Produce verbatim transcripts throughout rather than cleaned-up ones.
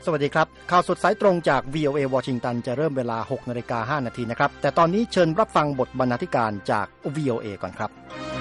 วัสดีครับข่าวสดสายตรงจาก วี โอ เอ วอชิงตันจะเริ่มเวลา หกนาฬิกาห้านาทีนะครับแต่ตอนนี้เชิญรับฟังบทบรรณาธิการจาก วี โอ เอ ก่อนครับ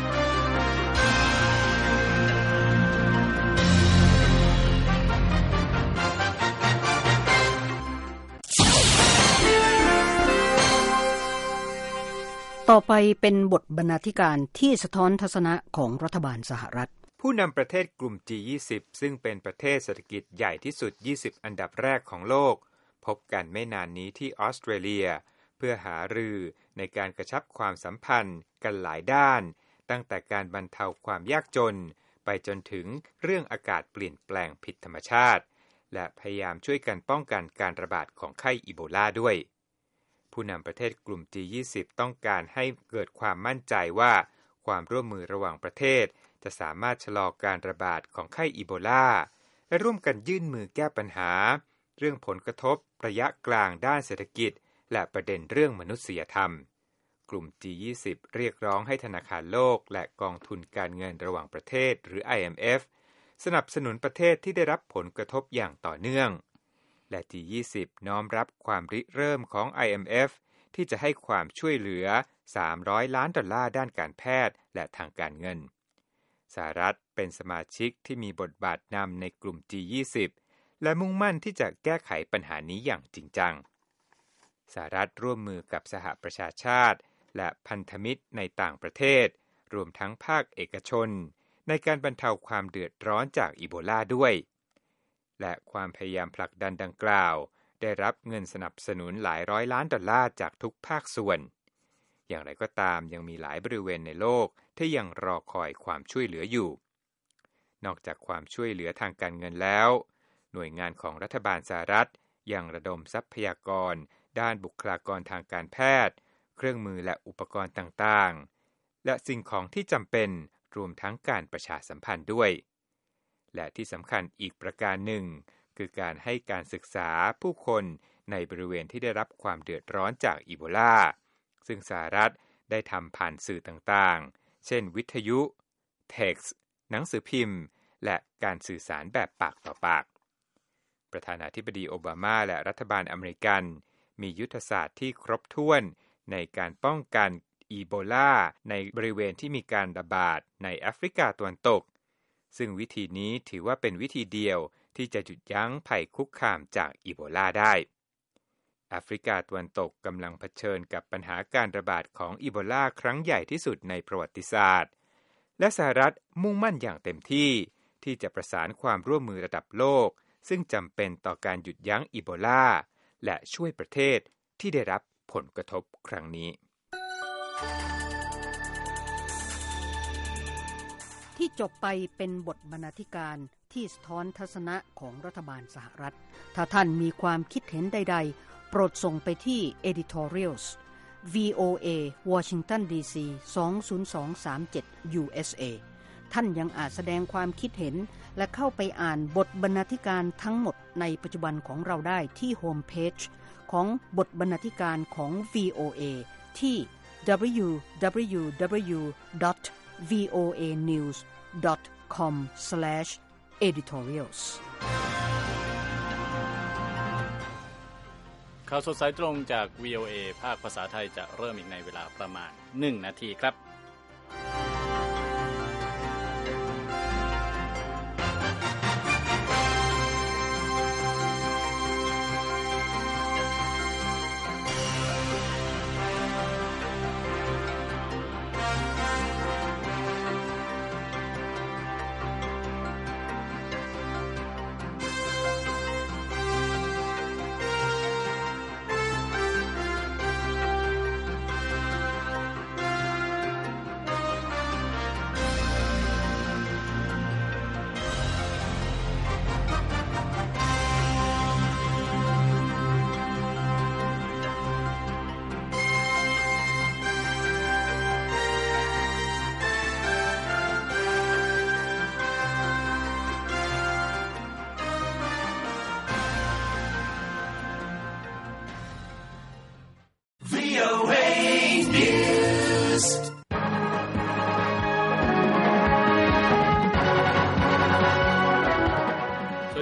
ต่อไปเป็นบทบรรณาธิการที่สะท้อนทัศนะของรัฐบาลสหรัฐผู้นำประเทศกลุ่ม จี ยี่สิบ ซึ่งเป็นประเทศเศรษฐกิจใหญ่ที่สุดยี่สิบอันดับแรกของโลกพบกันไม่นานนี้ที่ออสเตรเลียเพื่อหารือในการกระชับความสัมพันธ์กันหลายด้านตั้งแต่การบรรเทาความยากจนไปจนถึงเรื่องอากาศเปลี่ยนแปลงผิดธรรมชาติและพยายามช่วยกันป้องกันการระบาดของไข้อีโบลาด้วยผู้นำประเทศกลุ่ม จี ยี่สิบ ต้องการให้เกิดความมั่นใจว่าความร่วมมือระหว่างประเทศจะสามารถชะลอการระบาดของไข้อีโบลาและร่วมกันยื่นมือแก้ปัญหาเรื่องผลกระทบระยะกลางด้านเศรษฐกิจและประเด็นเรื่องมนุษยธรรมกลุ่ม จี ยี่สิบ เรียกร้องให้ธนาคารโลกและกองทุนการเงินระหว่างประเทศหรือ ไอ เอ็ม เอฟ สนับสนุนประเทศที่ได้รับผลกระทบอย่างต่อเนื่องและ จี ยี่สิบ น้อมรับความริเริ่มของ ไอ เอ็ม เอฟ ที่จะให้ความช่วยเหลือสามร้อยล้านดอลลาร์ด้านการแพทย์และทางการเงินสหรัฐเป็นสมาชิกที่มีบทบาทนำในกลุ่ม จี ยี่สิบ และมุ่งมั่นที่จะแก้ไขปัญหานี้อย่างจริงจังสหรัฐร่วมมือกับสหประชาชาติและพันธมิตรในต่างประเทศรวมทั้งภาคเอกชนในการบรรเทาความเดือดร้อนจากอีโบลาด้วยและความพยายามผลักดันดังกล่าวได้รับเงินสนับสนุนหลายร้อยล้านดอลลาร์จากทุกภาคส่วนอย่างไรก็ตามยังมีหลายบริเวณในโลกที่ยังรอคอยความช่วยเหลืออยู่นอกจากความช่วยเหลือทางการเงินแล้วหน่วยงานของรัฐบาลสหรัฐยังระดมทรัพยากรด้านบุคลากรทางการแพทย์เครื่องมือและอุปกรณ์ต่างๆและสิ่งของที่จำเป็นรวมทั้งการประชาสัมพันธ์ด้วยและที่สำคัญอีกประการหนึ่งคือการให้การศึกษาผู้คนในบริเวณที่ได้รับความเดือดร้อนจากอีโบลาซึ่งสหรัฐได้ทำผ่านสื่อต่างๆเช่นวิทยุ เท็กซ์ หนังสือพิมพ์และการสื่อสารแบบปากต่อปากประธานาธิบดีโอบามาและรัฐบาลอเมริกันมียุทธศาสตร์ที่ครบถ้วนในการป้องกันอีโบลาในบริเวณที่มีการระบาดในแอฟริกาตะวันตกซึ่งวิธีนี้ถือว่าเป็นวิธีเดียวที่จะหยุดยั้งภัยคุกคามจากอีโบลาได้แอฟริกาตะวันตกกำลังเผชิญกับปัญหาการระบาดของอีโบลาครั้งใหญ่ที่สุดในประวัติศาสตร์และสหรัฐมุ่งมั่นอย่างเต็มที่ที่จะประสานความร่วมมือระดับโลกซึ่งจำเป็นต่อการหยุดยั้งอีโบลาและช่วยประเทศที่ได้รับผลกระทบครั้งนี้ที่จบไปเป็นบทบรรณาธิการที่สะท้อนทัศนะของรัฐบาลสหรัฐถ้าท่านมีความคิดเห็นใดๆโปรดส่งไปที่ editorials วี โอ เอ Washington ดี ซี สอง ศูนย์สองสามเจ็ด ยู เอส เอ ท่านยังอาจแสดงความคิดเห็นและเข้าไปอ่านบทบรรณาธิการทั้งหมดในปัจจุบันของเราได้ที่โฮมเพจของบทบรรณาธิการของ วี โอ เอ ที่ ดับเบิลยู ดับเบิลยู ดับเบิลยู ดอท วี โอ เอ นิวส์ ดอท คอม สแลช เอดิทอเรียลส์ข่าวสดสายตรงจาก วี โอ เอ ภาคภาษาไทยจะเริ่มอีกในเวลาประมาณหนึ่งนาทีครับ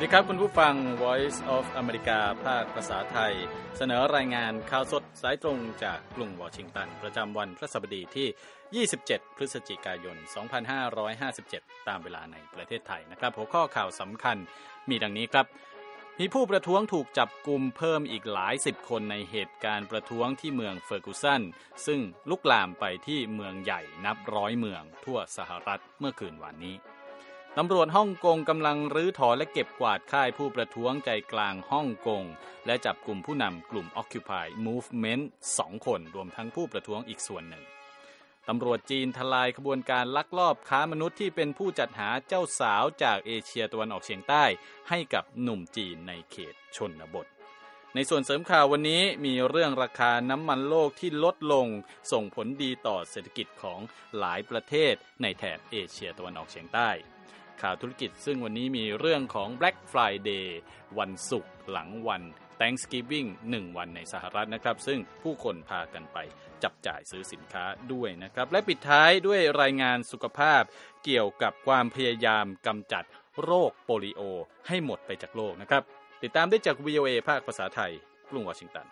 ดีครับคุณผู้ฟัง Voice of America ภาคภาษาไทยเสนอรายงานข่าวสดสายตรงจากกรุงวอชิงตันประจำวันพฤหัสบดีที่ยี่สิบเจ็ดพฤศจิกายนสองพันห้าร้อยห้าสิบเจ็ดตามเวลาในประเทศไทยนะครับหัวข้อข่าวสำคัญมีดังนี้ครับมีผู้ประท้วงถูกจับกุมเพิ่มอีกหลายสิบคนในเหตุการณ์ประท้วงที่เมืองเฟอร์กูสันซึ่งลุกลามไปที่เมืองใหญ่นับร้อยเมืองทั่วสหรัฐเมื่อคืนวันนี้ตำรวจฮ่องกงกำลังรื้อถอนและเก็บกวาดค่ายผู้ประท้วงใจกลางฮ่องกงและจับกลุ่มผู้นำกลุ่ม Occupy Movement สองคนรวมทั้งผู้ประท้วงอีกส่วนหนึ่งตำรวจจีนทลายขบวนการลักลอบค้ามนุษย์ที่เป็นผู้จัดหาเจ้าสาวจากเอเชียตะวันออกเฉียงใต้ให้กับหนุ่มจีนในเขตชนบทในส่วนเสริมข่าววันนี้มีเรื่องราคาน้ำมันโลกที่ลดลงส่งผลดีต่อเศรษฐกิจของหลายประเทศในแถบเอเชียตะวันออกเฉียงใต้ข่าวธุรกิจซึ่งวันนี้มีเรื่องของ Black Friday วันศุกร์หลังวัน Thanksgiving หนึ่งวันในสหรัฐนะครับซึ่งผู้คนพากันไปจับจ่ายซื้อสินค้าด้วยนะครับและปิดท้ายด้วยรายงานสุขภาพเกี่ยวกับความพยายามกำจัดโรคโปลิโอให้หมดไปจากโลกนะครับติดตามได้จาก วี โอ เอ ภาคภาษาไทยกรุงวอชิงตัน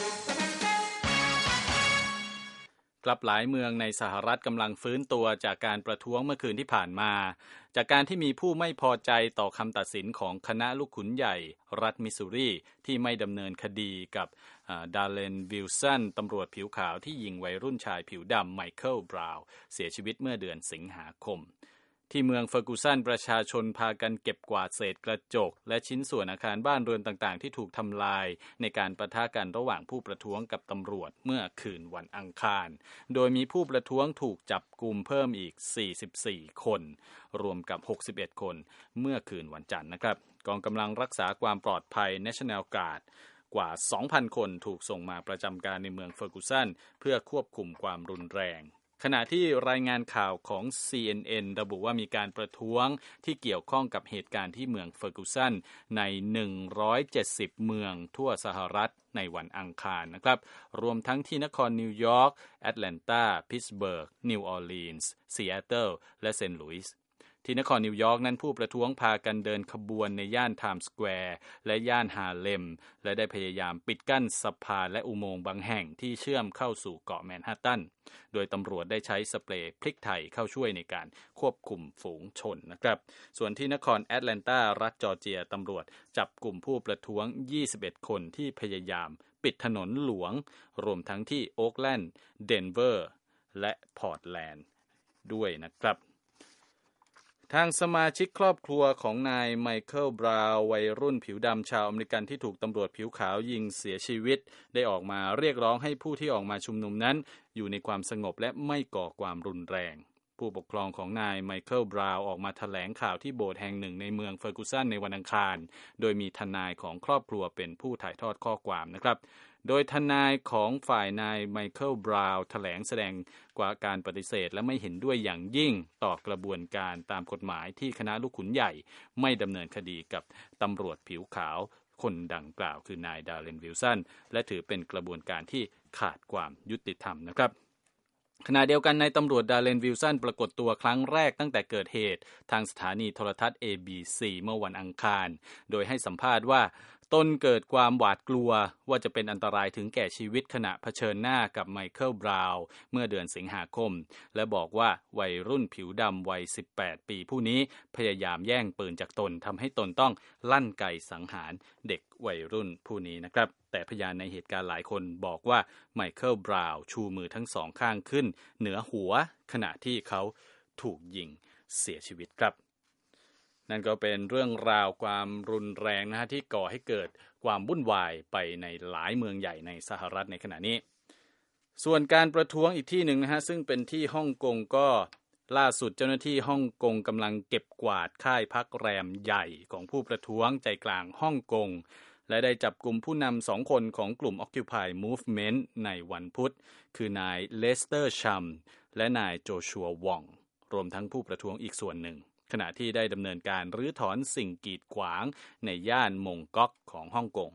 กลับหลายเมืองในสหรัฐกำลังฟื้นตัวจากการประท้วงเมื่อคืนที่ผ่านมาจากการที่มีผู้ไม่พอใจต่อคำตัดสินของคณะลูกขุนใหญ่รัฐมิสซูรีที่ไม่ดำเนินคดีกับดาร์เลนวิลสันตำรวจผิวขาวที่ยิงวัยรุ่นชายผิวดำไมเคิลบราวน์เสียชีวิตเมื่อเดือนสิงหาคมที่เมืองเฟอร์กูสันประชาชนพากันเก็บกวาดเศษกระจกและชิ้นส่วนอาคารบ้านเรือนต่างๆที่ถูกทำลายในการปะทะกันระหว่างผู้ประท้วงกับตำรวจเมื่อคืนวันอังคารโดยมีผู้ประท้วงถูกจับกุมเพิ่มอีกสี่สิบสี่คนรวมกับหกสิบเอ็ดคนเมื่อคืนวันจันทร์นะครับกองกำลังรักษาความปลอดภัย National Guard กว่า สองพัน คนถูกส่งมาประจำการในเมืองเฟอร์กูสันเพื่อควบคุมความรุนแรงขณะที่รายงานข่าวของ ซี เอ็น เอ็น ระบุว่ามีการประท้วงที่เกี่ยวข้องกับเหตุการณ์ที่เมืองเฟอร์กูสันในหนึ่งร้อยเจ็ดสิบเมืองทั่วสหรัฐในวันอังคารนะครับรวมทั้งที่นครนิวยอร์กแอตแลนตาพิตต์สเบิร์กนิวออร์ลีนส์ซีแอตเทิลและเซนต์หลุยส์ที่นครนิวยอร์กนั้นผู้ประท้วงพากันเดินขบวนในย่านไทม์สแควร์และย่านฮาเลมและได้พยายามปิดกั้นสะพานและอุโมงค์บางแห่งที่เชื่อมเข้าสู่เกาะแมนฮัตตันโดยตำรวจได้ใช้สเปรย์พริกไทยเข้าช่วยในการควบคุมฝูงชนนะครับส่วนที่นครแอตแลนตารัฐจอร์เจียตำรวจจับกลุ่มผู้ประท้วงยี่สิบเอ็ดคนที่พยายามปิดถนนหลวงรวมทั้งที่โอ๊คแลนด์เดนเวอร์และพอร์ตแลนด์ด้วยนะครับทางสมาชิกครอบครัวของนายไมเคิลบราวน์วัยรุ่นผิวดำชาวอเมริกันที่ถูกตำรวจผิวขาวยิงเสียชีวิตได้ออกมาเรียกร้องให้ผู้ที่ออกมาชุมนุมนั้นอยู่ในความสงบและไม่ก่อความรุนแรงผู้ปกครองของนายไมเคิลบราวน์ออกมาแถลงข่าวที่โบสถ์แห่งหนึ่งในเมืองเฟอร์กูสันในวันอังคารโดยมีทนายของครอบครัวเป็นผู้ถ่ายทอดข้อความนะครับโดยทนายของฝ่ายนายไมเคิลบราวน์แถลงแสดงกว่าการปฏิเสธและไม่เห็นด้วยอย่างยิ่งต่อกระบวนการตามกฎหมายที่คณะลูกขุนใหญ่ไม่ดำเนินคดีกับตำรวจผิวขาวคนดังกล่าวคือนายดาร์เลนวิลสันและถือเป็นกระบวนการที่ขาดความยุติธรรมนะครับขณะเดียวกันนายตำรวจดาร์เลนวิลสันปรากฏตัวครั้งแรกตั้งแต่เกิดเหตุทางสถานีโทรทัศน์ เอ บี ซี เมื่อวันอังคารโดยให้สัมภาษณ์ว่าตนเกิดความหวาดกลัวว่าจะเป็นอันตรายถึงแก่ชีวิตขณะเผชิญหน้ากับไมเคิลบราวน์เมื่อเดือนสิงหาคมและบอกว่าวัยรุ่นผิวดำวัยสิบแปดปีผู้นี้พยายามแย่งปืนจากตนทำให้ตนต้องลั่นไกสังหารเด็กวัยรุ่นผู้นี้นะครับแต่พยานในเหตุการณ์หลายคนบอกว่าไมเคิลบราวน์ชูมือทั้งสองข้างขึ้นเหนือหัวขณะที่เขาถูกยิงเสียชีวิตครับนั่นก็เป็นเรื่องราวความรุนแรงนะฮะที่ก่อให้เกิดความวุ่นวายไปในหลายเมืองใหญ่ในสหรัฐในขณะนี้ส่วนการประท้วงอีกที่หนึ่งนะฮะซึ่งเป็นที่ฮ่องกงก็ล่าสุดเจ้าหน้าที่ฮ่องกงกำลังเก็บกวาดค่ายพักแรมใหญ่ของผู้ประท้วงใจกลางฮ่องกงและได้จับกลุ่มผู้นำสองคนของกลุ่ม Occupy Movement ในวันพุธคือนายเลสเตอร์ชัมและนายโจชัววองรวมทั้งผู้ประท้วงอีกส่วนหนึ่งขณะที่ได้ดำเนินการรื้อถอนสิ่งกีดขวางในย่านมงก๊อกของฮ่องกง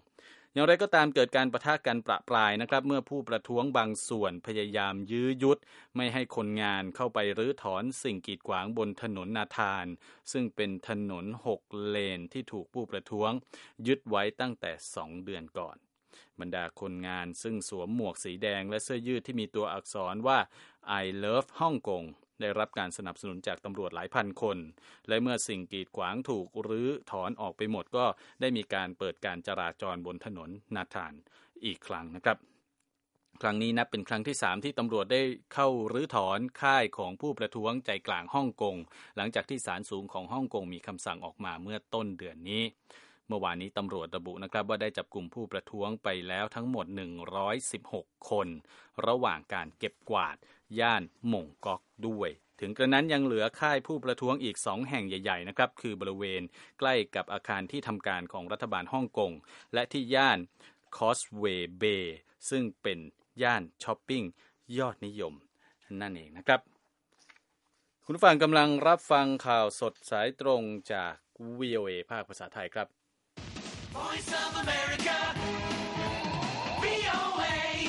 อย่างไรก็ตามเกิดการปะทะกันประปรายนะครับเมื่อผู้ประท้วงบางส่วนพยายามยื้อยุดไม่ให้คนงานเข้าไปรื้อถอนสิ่งกีดขวางบนถนนนาธานซึ่งเป็นถนนหกเลนที่ถูกผู้ประท้วงยึดไว้ตั้งแต่สองเดือนก่อนบรรดาคนงานซึ่งสวมหมวกสีแดงและเสื้อยืดที่มีตัวอักษรว่า I love ฮ่องกงได้รับการสนับสนุนจากตำรวจหลายพันคนและเมื่อสิ่งกีดขวางถูกรื้อถอนออกไปหมดก็ได้มีการเปิดการจราจรบนถนนนาธานอีกครั้งนะครับครั้งนี้นับเป็นครั้งที่สามที่ตำรวจได้เข้ารื้อถอนค่ายของผู้ประท้วงใจกลางฮ่องกงหลังจากที่ศาลสูงของฮ่องกงมีคำสั่งออกมาเมื่อต้นเดือนนี้เมื่อวานนี้ตำรวจระบุนะครับว่าได้จับกลุ่มผู้ประท้วงไปแล้วทั้งหมดหนึ่งร้อยสิบหกคนระหว่างการเก็บกวาดย่านหม่งก๊อกด้วยถึงกระนั้นยังเหลือค่ายผู้ประท้วงอีกสองแห่งใหญ่ๆนะครับคือบริเวณใกล้กับอาคารที่ทำการของรัฐบาลฮ่องกงและที่ย่าน Causeway Bay ซึ่งเป็นย่านช้อปปิ้งยอดนิยมนั่นเองนะครับคุณผู้ฟังกำลังรับฟังข่าวสดสายตรงจาก วี โอ เอ ภาคภาษาไทยครับ Voice of America วี โอ เอ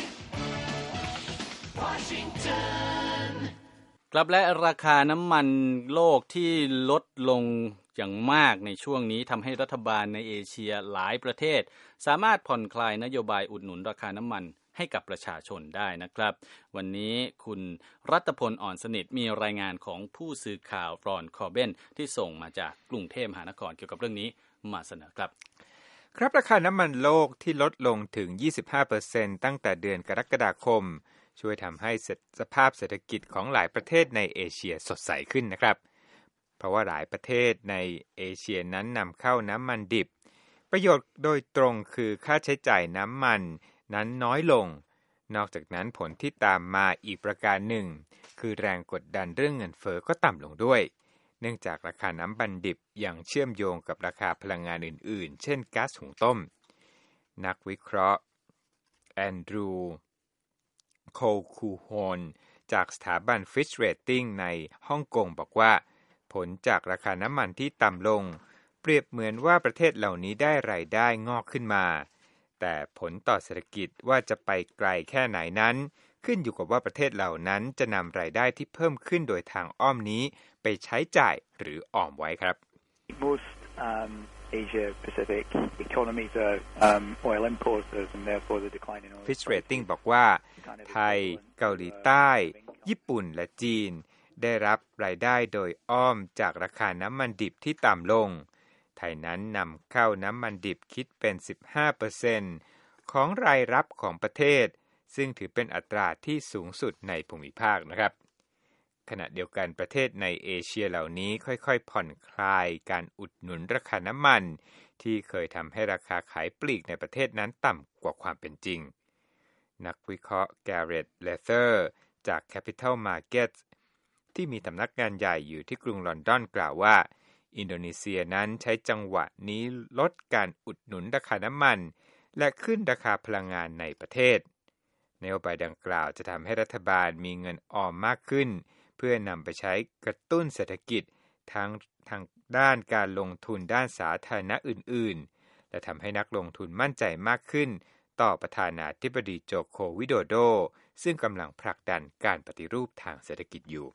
Washington กลับและราคาน้ำมันโลกที่ลดลงอย่างมากในช่วงนี้ทำให้รัฐบาลในเอเชียหลายประเทศสามารถผ่อนคลายนโยบายอุดหนุนราคาน้ำมันให้กับประชาชนได้นะครับวันนี้คุณรัตพลอ่อนสนิทมีรายงานของผู้สื่อข่าวรอนคอร์เบนที่ส่งมาจากกรุงเทพมหานครเกี่ยวกับเรื่องนี้มาเสนอครับครับราคาน้ำมันโลกที่ลดลงถึง ยี่สิบห้าเปอร์เซ็นต์ ตั้งแต่เดือนกรกฎาคมช่วยทำให้สภาพเศรษฐกิจของหลายประเทศในเอเชียสดใสขึ้นนะครับเพราะว่าหลายประเทศในเอเชียนั้นนำเข้าน้ำมันดิบประโยชน์โดยตรงคือค่าใช้จ่ายน้ำมันนั้นน้อยลงนอกจากนั้นผลที่ตามมาอีกประการหนึ่งคือแรงกดดันเรื่องเงินเฟ้อก็ต่ำลงด้วยเนื่องจากราคาน้ำมันดิบยังเชื่อมโยงกับราคาพลังงานอื่นๆเช่นก๊าซหุงต้มนักวิเคราะห์แอนดรูว์โคคูฮอนจากสถาบัน Fitch Ratings ในฮ่องกงบอกว่าผลจากราคาน้ำมันที่ต่ำลงเปรียบเหมือนว่าประเทศเหล่านี้ได้รายได้งอกขึ้นมาแต่ผลต่อเศรษฐกิจว่าจะไปไกลแค่ไหนนั้นขึ้นอยู่กับว่าประเทศเหล่านั้นจะนำรายได้ที่เพิ่มขึ้นโดยทางอ้อมนี้ไปใช้จ่ายหรือออมไว้ครับ Most um, Asia Pacific economies are um, oil importers and therefore the decline in oil Fitch Ratings บอกว่าไทยเกาหลีใต้ญี่ปุ่นและจีนได้รับรายได้โดยอ้อมจากราคาน้ำมันดิบที่ต่ำลงไทยนั้นนำเข้าน้ำมันดิบคิดเป็น สิบห้าเปอร์เซ็นต์ ของรายรับของประเทศซึ่งถือเป็นอัตราที่สูงสุดในภูมิภาคนะครับขณะเดียวกันประเทศในเอเชียเหล่านี้ค่อยๆผ่อนคลายการอุดหนุนราคาน้ำมันที่เคยทำให้ราคาขายปลีกในประเทศนั้นต่ำกว่าความเป็นจริงนักวิเคราะห์แกเรตเลเธอร์จาก Capital Markets ที่มีสำนักงานใหญ่อยู่ที่กรุงลอนดอนกล่าวว่าอินโดนีเซียนั้นใช้จังหวะนี้ลดการอุดหนุนราคาน้ำมันและขึ้นราคาพลังงานในประเทศนโยบายดังกล่าวจะทำให้รัฐบาลมีเงินออมมากขึ้นเพื่อนำไปใช้กระตุ้นเศรษฐกิจทั้งทางด้านการลงทุนด้านสาธารณะอื่นๆและทำให้นักลงทุนมั่นใจมากขึ้นต่อประธานาธิบดีโจโควิโดโดซึ่งกำลังผลักดันการปฏิรูปทางเศรษฐกิจอยู่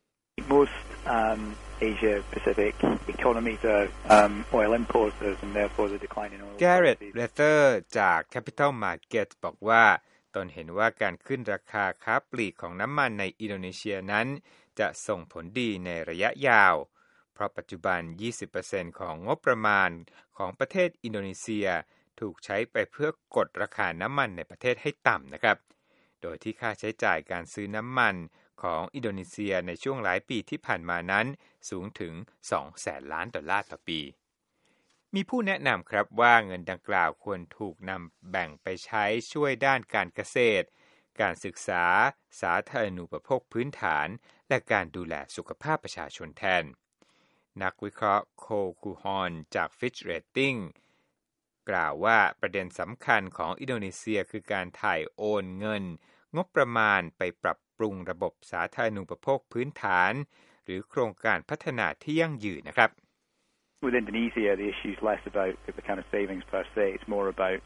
Most um, Asia Pacific economies are um, oil importers and therefore the decline in oil Garrett Rather จาก Capital Markets บอกว่าตนเห็นว่าการขึ้นราคาค้าปลีกของน้ำมันในอินโดนีเซียนั้นจะส่งผลดีในระยะยาวเพราะปัจจุบัน ยี่สิบเปอร์เซ็นต์ ของงบประมาณของประเทศอินโดนีเซียถูกใช้ไปเพื่อกดราคาน้ำมันในประเทศให้ต่ำนะครับโดยที่ค่าใช้จ่ายการซื้อน้ำมันของอินโดนีเซียในช่วงหลายปีที่ผ่านมานั้นสูงถึง สองแสน ล้านดอลลาร์ต่อปีมีผู้แนะนำครับว่าเงินดังกล่าวควรถูกนำแบ่งไปใช้ช่วยด้านการเกษตรการศึกษาสาธารณูปโภคพื้นฐานและการดูแลสุขภาพประชาชนแทนนักวิเคราะห์โคคูฮอนจาก Fitch Ratings กล่าวว่าประเด็นสำคัญของอินโดนีเซียคือการถ่ายโอนเงินงบประมาณไปปรับปรุงระบบสาธารณูปโภคพื้นฐานหรือโครงการพัฒนาที่ยั่งยืนนะครับ With Indonesia, the issue is less about the kind of savings per se. It's more about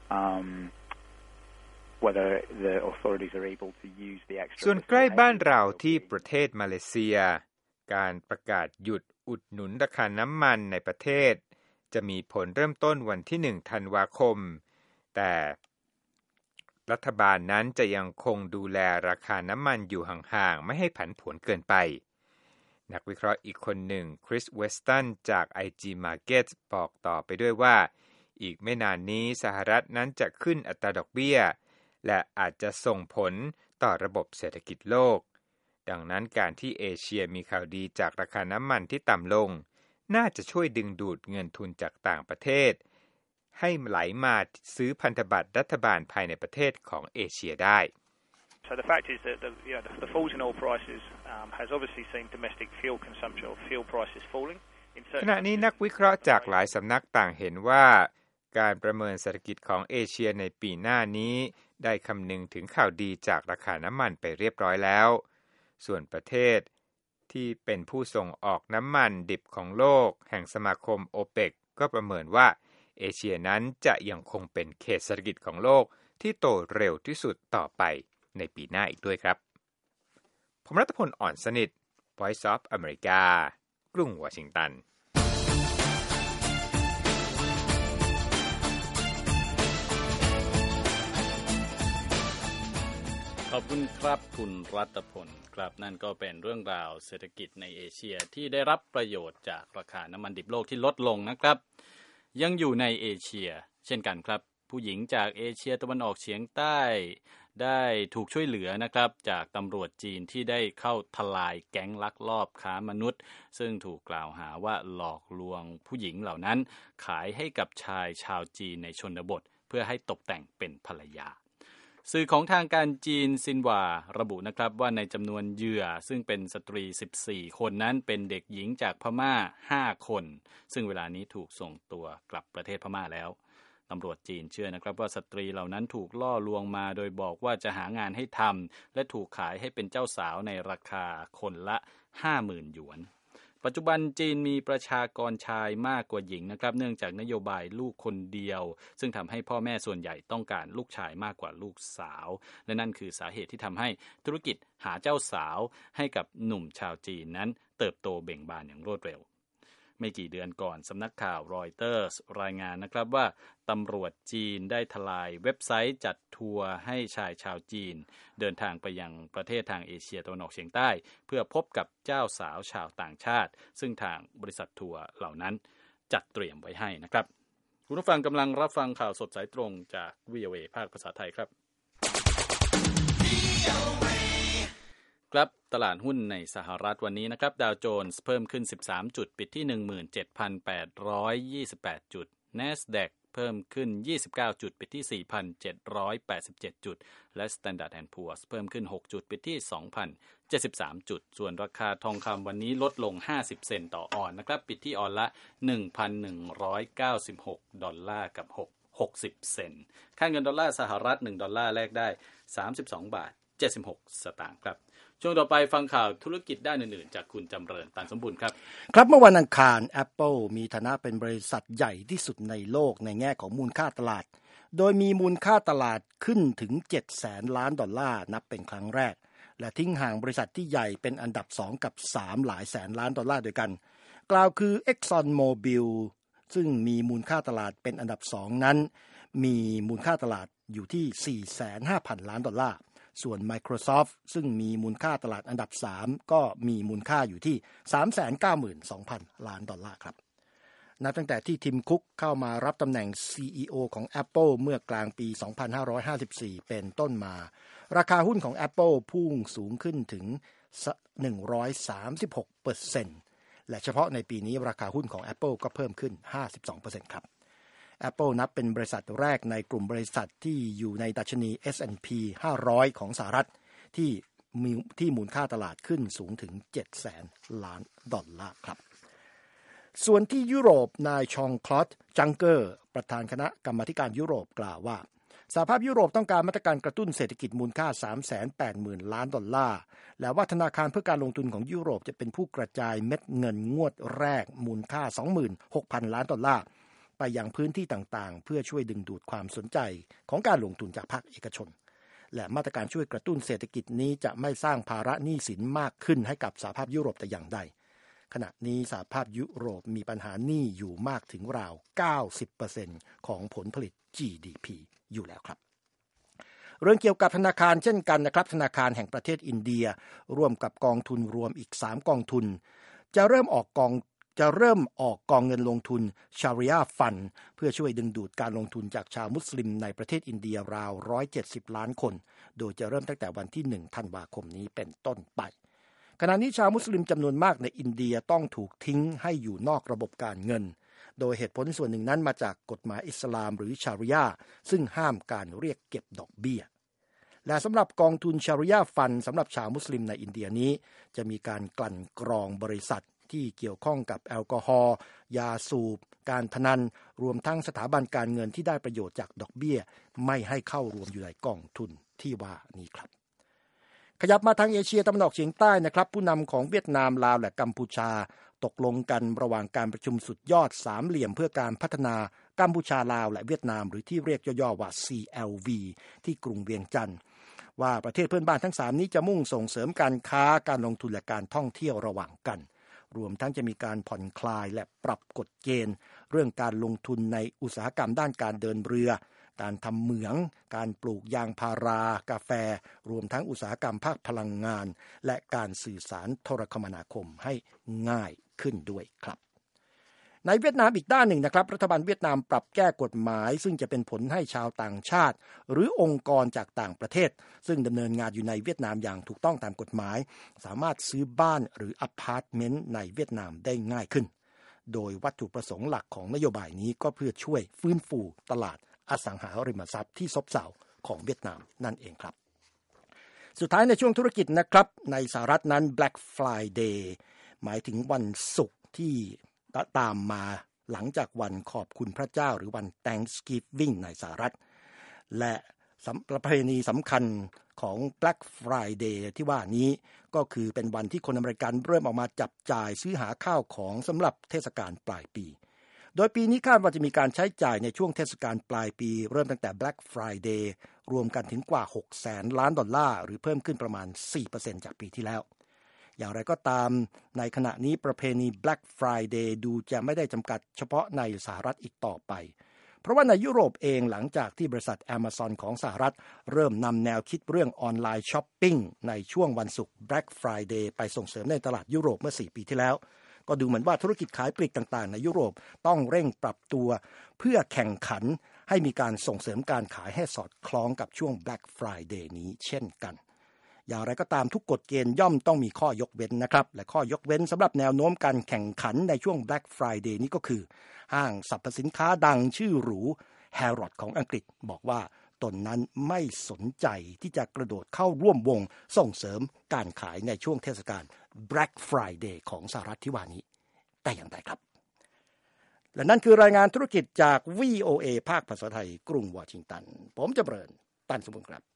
um, whether the authorities are able to use the extra ส่วนใกล้บ้านเราที่ประเทศมาเลเซียการประกาศหยุดอุดหนุนราคาน้ำมันในประเทศจะมีผลเริ่มต้นวันที่หนึ่งธันวาคมแต่รัฐบาลนั้นจะยังคงดูแลราคาน้ำมันอยู่ห่างๆไม่ให้ผันผวนเกินไปนักวิเคราะห์อีกคนหนึ่งคริสเวสตันจาก ไอ จี Markets บอกต่อไปด้วยว่าอีกไม่นานนี้สหรัฐนั้นจะขึ้นอัตราดอกเบี้ยและอาจจะส่งผลต่อระบบเศรษฐกิจโลกดังนั้นการที่เอเชียมีข่าวดีจากราคาน้ำมันที่ต่ำลงน่าจะช่วยดึงดูดเงินทุนจากต่างประเทศให้ไหลมาซื้อพันธบัตรรัฐบาลภายในประเทศของเอเชียได้ So the fact is that the, you know, the, the falls in oil prices um, has obviously seen domestic fuel consumption or fuel prices falling. ขณะนี้นักวิเคราะห์จากหลายสำนักต่างเห็นว่าการประเมินเศรษฐกิจของเอเชียในปีหน้านี้ได้คำนึงถึงข่าวดีจากราคาน้ำมันไปเรียบร้อยแล้วส่วนประเทศที่เป็นผู้ส่งออกน้ำมันดิบของโลกแห่งสมาคมโอเปกก็ประเมินว่าเอเชียนั้นจะยังคงเป็นเขตเศรษฐกิจของโลกที่โตเร็วที่สุดต่อไปในปีหน้าอีกด้วยครับผมรัตพลอ่อนสนิท Voice of America กรุงวอชิงตันขอบคุณครับคุณรัตพลครับนั่นก็เป็นเรื่องราวเศรษฐกิจในเอเชียที่ได้รับประโยชน์จากราคาน้ำมันดิบโลกที่ลดลงนะครับยังอยู่ในเอเชียเช่นกันครับผู้หญิงจากเอเชียตะวันออกเฉียงใต้ได้ถูกช่วยเหลือนะครับจากตำรวจจีนที่ได้เข้าทลายแก๊งลักลอบค้ามนุษย์ซึ่งถูกกล่าวหาว่าหลอกลวงผู้หญิงเหล่านั้นขายให้กับชายชาวจีนในชนบทเพื่อให้ตกแต่งเป็นภรรยาสื่อของทางการจีนซินหว่าระบุนะครับว่าในจำนวนเหยื่อซึ่งเป็นสตรีสิบสี่คนนั้นเป็นเด็กหญิงจากพม่าห้าคนซึ่งเวลานี้ถูกส่งตัวกลับประเทศพม่าแล้วตำรวจจีนเชื่อนะครับว่าสตรีเหล่านั้นถูกล่อลวงมาโดยบอกว่าจะหางานให้ทำและถูกขายให้เป็นเจ้าสาวในราคาคนละ ห้าหมื่น หยวนปัจจุบันจีนมีประชากรชายมากกว่าหญิงนะครับเนื่องจากนโยบายลูกคนเดียวซึ่งทำให้พ่อแม่ส่วนใหญ่ต้องการลูกชายมากกว่าลูกสาวและนั่นคือสาเหตุที่ทำให้ธุรกิจหาเจ้าสาวให้กับหนุ่มชาวจีนนั้นเติบโตเบ่งบานอย่างรวดเร็วไม่กี่เดือนก่อนสำนักข่าวรอยเตอร์สรายงานนะครับว่าตำรวจจีนได้ทลายเว็บไซต์จัดทัวร์ให้ชายชาวจีนเดินทางไปยังประเทศทางเอเชียตะวันออกเฉียงใต้เพื่อพบกับเจ้าสาวชาวต่างชาติซึ่งทางบริษัททัวร์เหล่านั้นจัดเตรียมไว้ให้นะครับคุณผู้ฟังกำลังรับฟังข่าวสดสายตรงจาก วี โอ เอ ภาคภาษาไทยครับครับตลาดหุ้นในสหรัฐวันนี้นะครับดาวโจนส์เพิ่มขึ้นสิบสามจุดปิดที่ หนึ่งหมื่นเจ็ดพันแปดร้อยยี่สิบแปด จุด NASDAQ เพิ่มขึ้นยี่สิบเก้าจุดปิดที่ สี่พันเจ็ดร้อยแปดสิบเจ็ด จุดและ Standard แอนด์ Poor's เพิ่มขึ้นหกจุดปิดที่ สองพันเจ็ดสิบสาม จุดส่วนราคาทองคำวันนี้ลดลงห้าสิบเซนต์ต่อออนซ์นะครับปิดที่ออนละ หนึ่งพันหนึ่งร้อยเก้าสิบหก ดอลลาร์กับหกสิบเซนต์ค่าเงินดอลลาร์สหรัฐหนึ่งดอลลาร์แลกได้สามสิบสองบาทเจ็ดสิบหกสตางค์ครับช่วงต่อไปฟังข่าวธุรกิจด้านอื่นๆจากคุณจำเริญตันสมบูรณ์ครับครับเมื่อวันอังคาร Apple มีฐานะเป็นบริษัทใหญ่ที่สุดในโลกในแง่ของมูลค่าตลาดโดยมีมูลค่าตลาดขึ้นถึงเจ็ดแสนล้านดอลลาร์นับเป็นครั้งแรกและทิ้งห่างบริษัทที่ใหญ่เป็นอันดับสองกับสามหลายแสนล้านดอลลาร์ด้วยกันกล่าวคือ Exxon Mobil ซึ่งมีมูลค่าตลาดเป็นอันดับสองนั้นมีมูลค่าตลาดอยู่ที่ สี่แสนห้าพัน ล้านดอลลาร์ส่วน Microsoft ซึ่งมีมูลค่าตลาดอันดับสามก็มีมูลค่าอยู่ที่ สามแสนเก้าหมื่นสองพัน ล้านดอลลาร์ครับนับตั้งแต่ที่ทิมคุกเข้ามารับตำแหน่ง ซี อี โอ ของ Apple เมื่อกลางปี สองพันห้าร้อยห้าสิบสี่ เป็นต้นมาราคาหุ้นของ Apple พุ่งสูงขึ้นถึง หนึ่งร้อยสามสิบหกเปอร์เซ็นต์ และเฉพาะในปีนี้ราคาหุ้นของ Apple ก็เพิ่มขึ้น ห้าสิบสองเปอร์เซ็นต์ ครับApple นับเป็นบริษัทแรกในกลุ่มบริษัทที่อยู่ในดัชนี เอส แอนด์ พี ห้าร้อยของสหรัฐที่มีที่มูลค่าตลาดขึ้นสูงถึง เจ็ดแสน ล้านดอลลาร์ครับส่วนที่ยุโรปนายชองคลอดจังเกอร์ประธานคณะกรรมาธิการยุโรปกล่าวว่าสหภาพยุโรปต้องการมาตรการกระตุ้นเศรษฐกิจมูลค่า สามแสนแปดหมื่น ล้านดอลลาร์และว่าธนาคารเพื่อการลงทุนของยุโรปจะเป็นผู้กระจายเม็ดเงินงวดแรกมูลค่า สองหมื่นหกพัน ล้านดอลลาร์ไปยังพื้นที่ต่างๆเพื่อช่วยดึงดูดความสนใจของการลงทุนจากภาคเอกชนและมาตรการช่วยกระตุ้นเศรษฐกิจนี้จะไม่สร้างภาระหนี้สินมากขึ้นให้กับสหภาพยุโรปแต่อย่างใดขณะนี้สหภาพยุโรปมีปัญหาหนี้อยู่มากถึงราว เก้าสิบเปอร์เซ็นต์ ของผลผลิต จี ดี พี อยู่แล้วครับเรื่องเกี่ยวกับธนาคารเช่นกันนะครับธนาคารแห่งประเทศอินเดียร่วมกับกองทุนรวมอีกสามกองทุนจะเริ่มออกกองจะเริ่มออกกองเงินลงทุน Sharia Fund เพื่อช่วยดึงดูดการลงทุนจากชาวมุสลิมในประเทศอินเดียราวหนึ่งร้อยเจ็ดสิบล้านคนโดยจะเริ่มตั้งแต่วันที่หนึ่งธันวาคมนี้เป็นต้นไปขณะนี้ชาวมุสลิมจำนวนมากในอินเดียต้องถูกทิ้งให้อยู่นอกระบบการเงินโดยเหตุผลส่วนหนึ่งนั้นมาจากกฎหมายอิสลามหรือชาริยะห์ซึ่งห้ามการเรียกเก็บดอกเบี้ยและสำหรับกองทุนชาริยะห์ฟันสำหรับชาวมุสลิมในอินเดียนี้จะมีการกลั่นกรองบริษัทที่เกี่ยวข้องกับแอลกอฮอล์ยาสูบการพนันรวมทั้งสถาบันการเงินที่ได้ประโยชน์จากดอกเบี้ยไม่ให้เข้ารวมอยู่ในกองทุนที่ว่านี้ครับขยับมาทางเอเชียตะวันออกเฉียงใต้นะครับผู้นำของเวียดนามลาวและกัมพูชาตกลงกันระหว่างการประชุมสุดยอดสามเหลี่ยมเพื่อการพัฒนากัมพูชาลาวและเวียดนามหรือที่เรียกย่อๆว่า ซี แอล วี ที่กรุงเวียงจันทร์ว่าประเทศเพื่อนบ้านทั้งสามนี้จะมุ่งส่งเสริมการค้าการลงทุนและการท่องเที่ยวระหว่างกันรวมทั้งจะมีการผ่อนคลายและปรับกฎเกณฑ์เรื่องการลงทุนในอุตสาหกรรมด้านการเดินเรือการทำเหมืองการปลูกยางพารากาแฟรวมทั้งอุตสาหกรรมภาคพลังงานและการสื่อสารโทรคมนาคมให้ง่ายขึ้นด้วยครับในเวียดนามอีกด้านหนึ่งนะครับรัฐบาลเวียดนามปรับแก้กฎหมายซึ่งจะเป็นผลให้ชาวต่างชาติหรือองค์กรจากต่างประเทศซึ่งดำเนินงานอยู่ในเวียดนามอย่างถูกต้องตามกฎหมายสามารถซื้อบ้านหรืออพาร์ตเมนต์ในเวียดนามได้ง่ายขึ้นโดยวัตถุประสงค์หลักของนโยบายนี้ก็เพื่อช่วยฟื้นฟูตลาดอสังหาริมทรัพย์ที่ซบเซาของเวียดนามนั่นเองครับสุดท้ายในช่วงธุรกิจนะครับในสหรัฐนั้น Black Friday หมายถึงวันศุกร์ที่ตามมาหลังจากวันขอบคุณพระเจ้าหรือวัน Thanksgiving ในสหรัฐและประเพณีสำคัญของ Black Friday ที่ว่านี้ก็คือเป็นวันที่คนอเมริกันเริ่มออกมาจับจ่ายซื้อหาข้าวของสำหรับเทศกาลปลายปีโดยปีนี้คาดว่าจะมีการใช้จ่ายในช่วงเทศกาลปลายปีเริ่มตั้งแต่ Black Friday รวมกันถึงกว่าหกแสนล้านดอลลาร์หรือเพิ่มขึ้นประมาณ สี่เปอร์เซ็นต์ จากปีที่แล้วอย่างไรก็ตามในขณะนี้ประเพณี Black Friday ดูจะไม่ได้จำกัดเฉพาะในสหรัฐอีกต่อไปเพราะว่าในยุโรปเองหลังจากที่บริษัท Amazon ของสหรัฐเริ่มนำแนวคิดเรื่องออนไลน์ช้อปปิ้งในช่วงวันศุกร์ Black Friday ไปส่งเสริมในตลาดยุโรปเมื่อสี่ปีที่แล้วก็ดูเหมือนว่าธุรกิจขายปลีกต่างๆในยุโรปต้องเร่งปรับตัวเพื่อแข่งขันให้มีการส่งเสริมการขายให้สอดคล้องกับช่วง Black Friday นี้เช่นกันอย่างไรก็ตามทุกกฎเกณฑ์ย่อมต้องมีข้อยกเว้นนะครับและข้อยกเว้นสำหรับแนวโน้มการแข่งขันในช่วง Black Friday นี้ก็คือห้างสรรพสินค้าดังชื่อหรู Harrods ของอังกฤษบอกว่าตนนั้นไม่สนใจที่จะกระโดดเข้าร่วมวงส่งเสริมการขายในช่วงเทศกาล Black Friday ของสหรัฐที่ว่านี้แต่อย่างใดครับและนั่นคือรายงานธุรกิจจาก วี โอ เอ ภาคภาษาไทยกรุงวอชิงตันผมจำเริญตันสมบูรณ์ครับ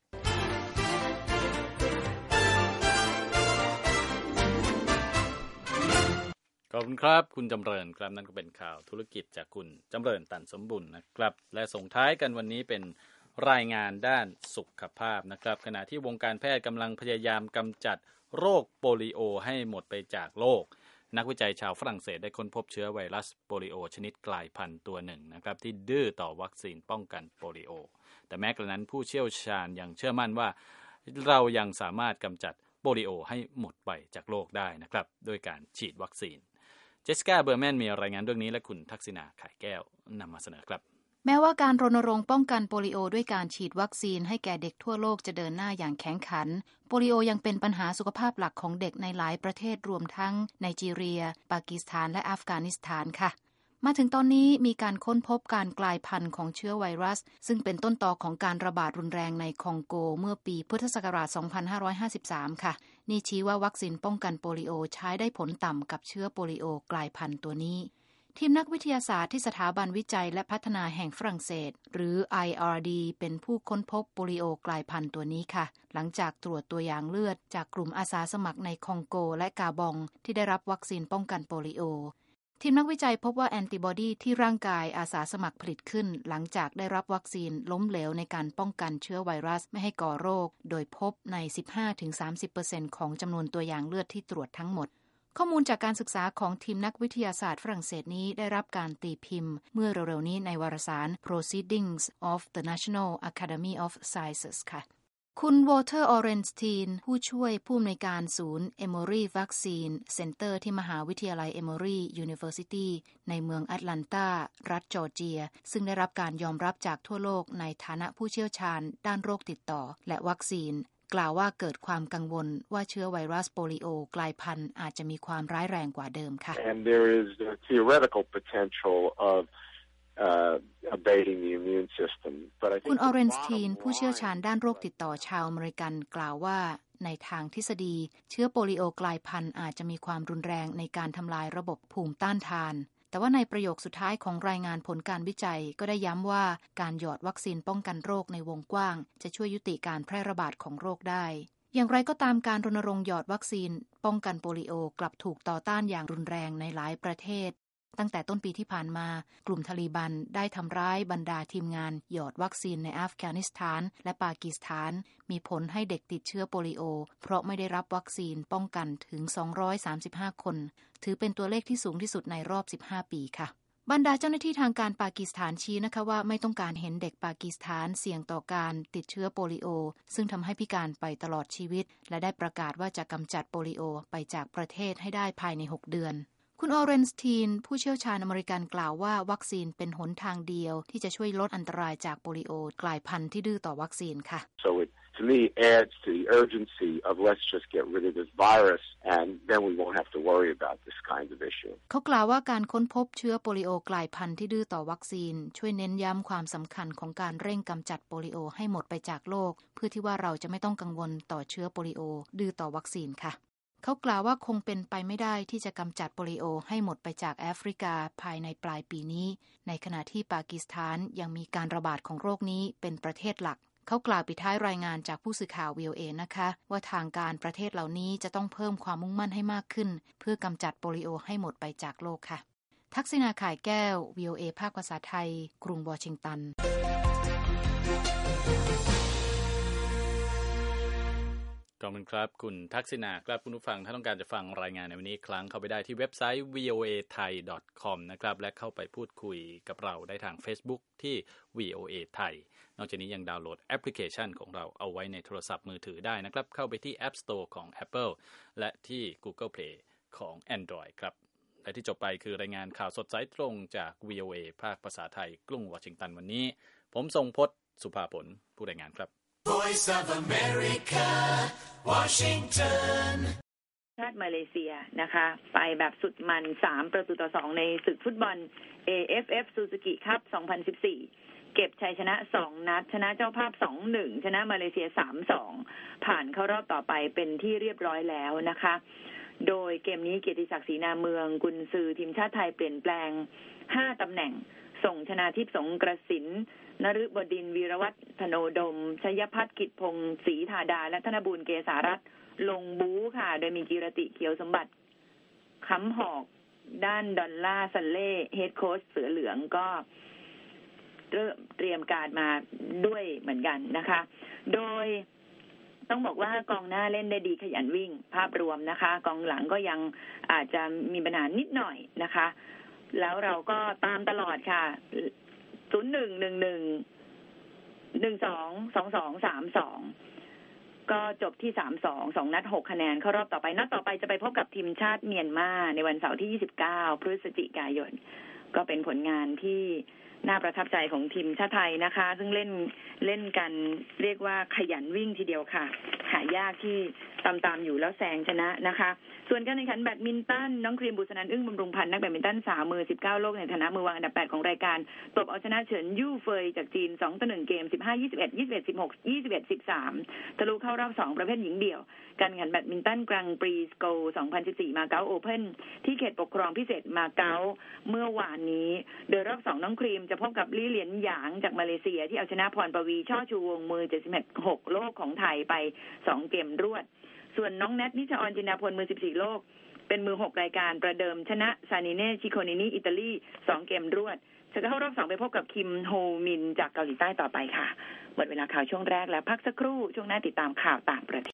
ขอบคุณครับคุณจำเริญครับนั่นก็เป็นข่าวธุรกิจจากคุณจำเริญตันสมบุญนะครับและส่งท้ายกันวันนี้เป็นรายงานด้านสุขภาพนะครับขณะที่วงการแพทย์กำลังพยายามกำจัดโรคโปลิโอให้หมดไปจากโลกนักวิจัยชาวฝรั่งเศสได้ค้นพบเชื้อไวรัสโปลิโอชนิดกลายพันธุ์ตัวหนึ่งนะครับที่ดื้อต่อวัคซีนป้องกันโปลิโอแต่แม้กระนั้นผู้เชี่ยวชาญยังเชื่อมั่นว่าเรายังสามารถกำจัดโปลิโอให้หมดไปจากโลกได้นะครับด้วยการฉีดวัคซีนเจสสิก้าเบอร์แมนมีรายงานเรื่องนี้และคุณทักษิณาข่ายแก้วนำมาเสนอครับแม้ว่าการรณรงค์ป้องกันโปลิโอด้วยการฉีดวัคซีนให้แก่เด็กทั่วโลกจะเดินหน้าอย่างแข็งขันโปลิโอยังเป็นปัญหาสุขภาพหลักของเด็กในหลายประเทศรวมทั้งไนจีเรียปากีสถานและอัฟกานิสถานค่ะมาถึงตอนนี้มีการค้นพบการกลายพันธุ์ของเชื้อไวรัสซึ่งเป็นต้นตอของการระบาดรุนแรงในคองโกเมื่อปีพุทธศักราชสองพันห้าร้อยห้าสิบสามค่ะนี่ชี้ว่าวัคซีนป้องกันโปลิโอใช้ได้ผลต่ำกับเชื้อโปลิโอกลายพันธุ์ตัวนี้ทีมนักวิทยาศาสตร์ที่สถาบันวิจัยและพัฒนาแห่งฝรั่งเศสหรือ ไอ อาร์ ดี เป็นผู้ค้นพบโปลิโอกลายพันธุ์ตัวนี้ค่ะหลังจากตรวจตัวอย่างเลือดจากกลุ่มอาสาสมัครในคองโกและกาบองที่ได้รับวัคซีนป้องกันโปลิโอทีมนักวิจัยพบว่าแอนติบอดีที่ร่างกายอาสาสมัครผลิตขึ้นหลังจากได้รับวัคซีนล้มเหลวในการป้องกันเชื้อไวรัสไม่ให้ก่อโรคโดยพบใน สิบห้าถึงสามสิบเปอร์เซ็นต์ ของจำนวนตัวอย่างเลือดที่ตรวจทั้งหมดข้อมูลจากการศึกษาของทีมนักวิทยาศาสตร์ฝรั่งเศสนี้ได้รับการตีพิมพ์เมื่อเร็วๆนี้ในวารสาร Proceedings of the National Academy of Sciences ค่ะคุณวอเตอร์ออเรนสตีนผู้ช่วยผู้อำนวยการศูนย์ Emory Vaccine Center ที่มหาวิทยาลัย Emory University ในเมืองแอตแลนตารัฐจอร์เจียซึ่งได้รับการยอมรับจากทั่วโลกในฐานะผู้เชี่ยวชาญด้านโรคติดต่อและวัคซีนกล่าวว่าเกิดความกังวลว่าเชื้อไวรัสโปลิโอกลายพันธุ์อาจจะมีความร้ายแรงกว่าเดิมค่ะ And there is a theoretical potential of Uh, abating the immune system. But I think คุณออเรนสตีนผู้เชี่ยวชาญด้านโรคติดต่อชาวอเมริกันกล่าวว่าในทางทฤษฎีเชื้อโปลิโอกลายพันธุ์อาจจะมีความรุนแรงในการทำลายระบบภูมิต้านทานแต่ว่าในประโยคสุดท้ายของรายงานผลการวิจัยก็ได้ย้ำว่าการหยอดวัคซีนป้องกันโรคในวงกว้างจะช่วยยุติการแพร่ระบาดของโรคได้อย่างไรก็ตามการรณรงค์หยอดวัคซีนป้องกันโปลิโอกลับถูกต่อต้านอย่างรุนแรงในหลายประเทศตั้งแต่ต้นปีที่ผ่านมากลุ่มทาลิบันได้ทำร้ายบรรดาทีมงานหยอดวัคซีนในอัฟกานิสถานและปากีสถานมีผลให้เด็กติดเชื้อโปลิโอเพราะไม่ได้รับวัคซีนป้องกันถึงสองร้อยสามสิบห้าคนถือเป็นตัวเลขที่สูงที่สุดในรอบสิบห้าปีค่ะบรรดาเจ้าหน้าที่ทางการปากีสถานชี้นะคะว่าไม่ต้องการเห็นเด็กปากีสถานเสี่ยงต่อการติดเชื้อโปลิโอซึ่งทำให้พิการไปตลอดชีวิตและได้ประกาศว่าจะกำจัดโปลิโอไปจากประเทศให้ได้ภายในหกเดือนคุณออเรนสตีนผู้เชี่ยวชาญอเมริกันกล่าวว่าวัคซีนเป็นหนทางเดียวที่จะช่วยลดอันตรายจากโปลิโอกลายพันธุ์ที่ดื้อต่อวัคซีนค่ะ So it to me adds to the urgency of let's just get rid of this virus and then we won't have to worry about this kind of issue เขากล่าวว่าการค้นพบเชื้อโปลิโอกลายพันธุ์ที่ดื้อต่อวัคซีนช่วยเน้นย้ำความสำคัญของการเร่งกำจัดโปลิโอให้หมดไปจากโลกเพื่อที่ว่าเราจะไม่ต้องกังวลต่อเชื้อโปลิโอดื้อต่อวัคซีนค่ะเขากล่าวว่าคงเป็นไปไม่ได้ที่จะกำจัดโปลิโอให้หมดไปจากแอฟริกาภายในปลายปีนี้ในขณะที่ปากีสถานยังมีการระบาดของโรคนี้เป็นประเทศหลักเขากล่าวปิดท้ายรายงานจากผู้สื่อข่าว วี โอ เอ นะคะว่าทางการประเทศเหล่านี้จะต้องเพิ่มความมุ่งมั่นให้มากขึ้นเพื่อกำจัดโปลิโอให้หมดไปจากโลกค่ะทักษิณาข่ายแก้ว วี โอ เอ ภาคภาษาไทยกรุงวอชิงตันขอบคุณครับคุณทักษิณาครับคุณผู้ฟังถ้าต้องการจะฟังรายงานในวันนี้ครั้งเข้าไปได้ที่เว็บไซต์ วี โอ เอ ไทย ดอท คอม นะครับและเข้าไปพูดคุยกับเราได้ทาง Facebook ที่ วี โอ เอ ไทยนอกจากนี้ยังดาวน์โหลดแอปพลิเคชันของเราเอาไว้ในโทรศัพท์มือถือได้นะครับเข้าไปที่ App Store ของ Apple และที่ Google Play ของ Android ครับและที่จบไปคือรายงานข่าวสดสายตรงจาก วี โอ เอ ภาคภาษาไทยกรุงวอชิงตันวันนี้ผมทรงพจน์สุภาผลผู้รายงานครับ Voice of America Washington ชาติมาเลเซียนะคะไปแบบสุดมันสามประตูต่อสองในศึกฟุตบอล เอ เอฟ เอฟ Suzuki Cup สองพันสิบสี่เก็บชัยชนะสองนัดชนะเจ้าภาพ สองหนึ่ง ชนะมาเลเซีย สามสอง ผ่านเข้ารอบต่อไปเป็นที่เรียบร้อยแล้วนะคะโดยเกมนี้เกียรติศักดิ์ศรีนาเมืองกุนซือทีมชาติไทยเปลี่ยนแปลงห้าตำแหน่งส่งชนาทิพย์สงกระสินนฤบดินทร์วีรวัฒน์ธโนดมชยพัฒน์กิจพงศ์ศรีธาดาและธนบูรณ์เกษารัตน์ลงบู๊ค่ะโดยมีกิรติเขียวสมบัติค้ำหอกด้านดอลล่าซันเล่เฮดโค้ชเสือเหลืองก็เตรียมการมาด้วยเหมือนกันนะคะโดยต้องบอกว่ากองหน้าเล่นได้ดีขยันวิ่งภาพรวมนะคะกองหลังก็ยังอาจจะมีปัญหานิดหน่อยนะคะแล้วเราก็ตามตลอดค่ะศูนย์หนึ่งหนึ่งหนึ่งหนึ่งสองสองสองสามสองก็จบที่สามสองสองนัดหกคะแนนเข้ารอบต่อไปนัดต่อไปจะไปพบกับทีมชาติเมียนมาในวันเสาร์ที่ยี่สิบเก้าพฤศจิกายนก็เป็นผลงานที่น่าประทับใจของทีมชาติไทยนะคะซึ่งเล่นเล่นกันเรียกว่าขยันวิ่งทีเดียวค่ะหายากที่ตามๆอยู่แล้วแซงชนะนะคะส่วนการแข่งขันแบดมินตันน้องครีมบุษนันท์อึ้งบำรุงพันธ์นักแบดมินตันสาวมือสิบเก้าโลกในฐานะมือวางอันดับแปดของรายการตบเอาชนะเฉินยู่เฟยจากจีนสองต่อหนึ่งเกมสิบห้า ยี่สิบเอ็ด ยี่สิบเอ็ด สิบหก ยี่สิบเอ็ด สิบสามทะลุเข้ารอบสองประเภทหญิงเดี่ยวการแข่งขันแบดมินตันกรังปรีสโกสองพันสิบสี่มาเก๊าโอเพ่นที่เขตปกครองพิเศษมาเก๊าเมื่อวานนี้โดยรอบสองน้องครีมจะพบกับลี่เหลียนหยางจากมาเลเซียที่เอาชนะพรปวีช่อชูวงมือเจ็ดสิบหกโลกของไทยไปสองเกมรวดส่วนน้องแนทนิชออนจินดาพลมือสิบสี่โลกเป็นมือหกรายการประเดิมชนะซานิเน่ชิโคนินีอิตาลีสองเกมรวดจะเข้ารอบสองไปพบกับคิมโฮมินจากเกาหลีใต้ต่อไปค่ะหมดเวลาข่าวช่วงแรกแล้วพักสักครู่ช่วงหน้าติดตามข่าวต่างประเทศ